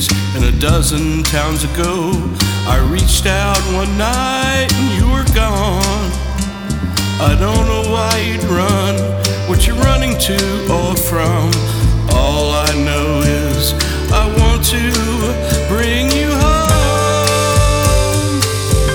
and a dozen towns ago. I reached out one night and you were gone. I don't know why you'd run, what you're running to or from. All I know is I want to bring you home.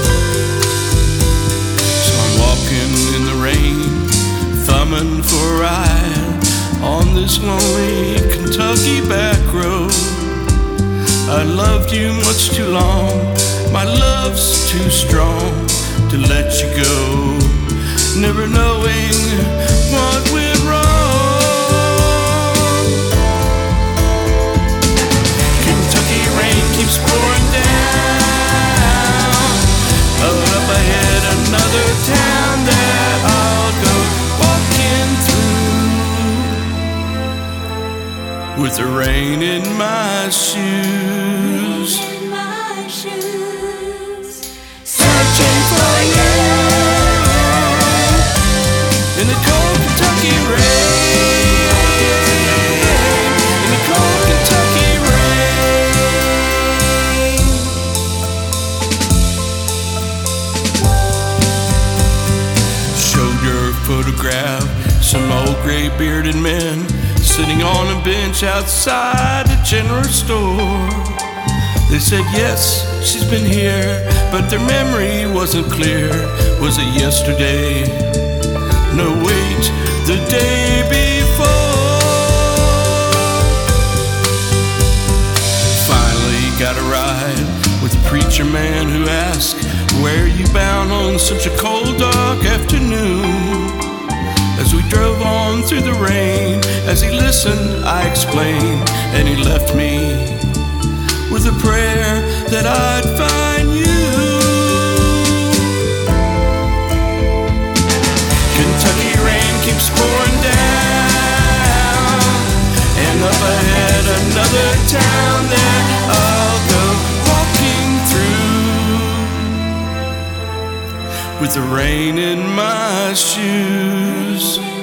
So I'm walking in the rain, thumbing for a ride on this lonely Kentucky back road. I loved you much too long, my love's too strong to let you go, never knowing what went wrong. Kentucky rain keeps pouring down, up ahead another town that I'll go walking through, with the rain in my shoes, searching for you in the cold Kentucky rain, in the cold Kentucky rain. Showed your photograph, some old gray-bearded men sitting on a bench outside a general store. They said yes, she's been here, but their memory wasn't clear. Was it yesterday? No, wait, the day before. Finally got a ride with a preacher man who asked, where are you bound on such a cold, dark afternoon? As we drove on through the rain, as he listened, I explained, and he left me with a prayer that I'd find you. Kentucky rain keeps pouring down, and up ahead another town that I'll go walking through, with the rain in my shoes.